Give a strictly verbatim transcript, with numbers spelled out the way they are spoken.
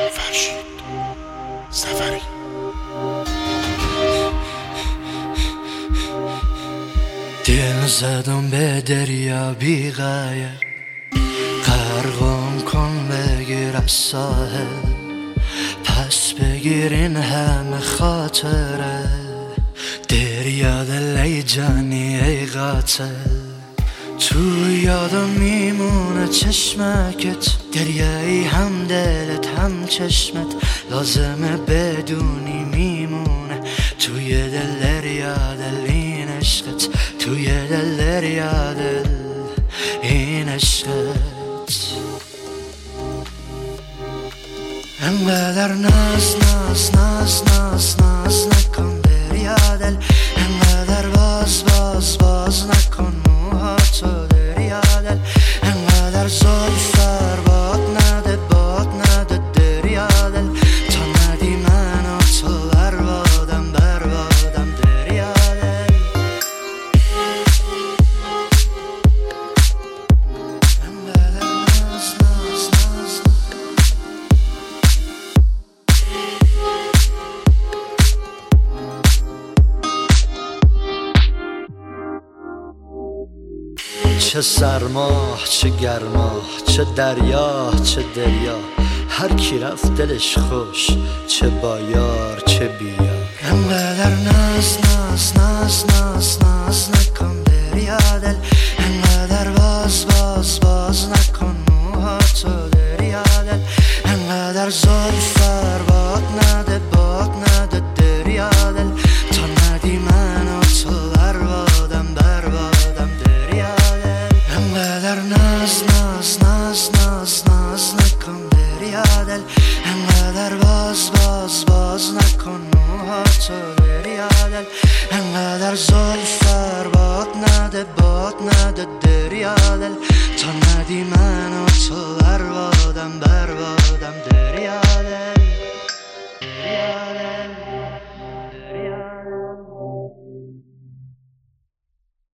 فرشید سفری. دل زدم به دریا بی غایه، غرقم کن بگیر از ساحل، پس بگیر این همه خاطره. دریا دل ای جانی ای قاتل، تو یادم میمونه چشمکت. دریایی هم دلت هم چشمت، لازمه بدونی میمونه توی دل دریا دل این عشقت، توی دل دریا دل این عشقت. انقدر ناز ناز ناز ناز ناز نکن دریا دل، انقدر باز باز باز نکن موهاتو دریا دل، انقدر زلفر باد نده باد نده دریا دل، تا ندی من و تو بربادم بربادم دریا دل. انقدر ناز ناز ناز چه سرما چه گرما، چه دریا چه دریا، هر کی رفت دلش خوش، چه با یار چه بی یار. انقدر ناز ناز ناز ناز ناز نکن دریا دل، انقدر باز باز باز نکن موهاتو دریا دل، انقدر زلفر باد نده باد نده دریا دل، تا ندی من و تو بربادم بربادم دریا دل. انقدر ناز ناز ناز ناز ناز نکن دریا دل، انقدر باز باز باز نکن موهاتو دریا دل، انقدر زلفر باد نده باد نده دریا دل، تا ندی من و تو بربادم بربادم دریا دل.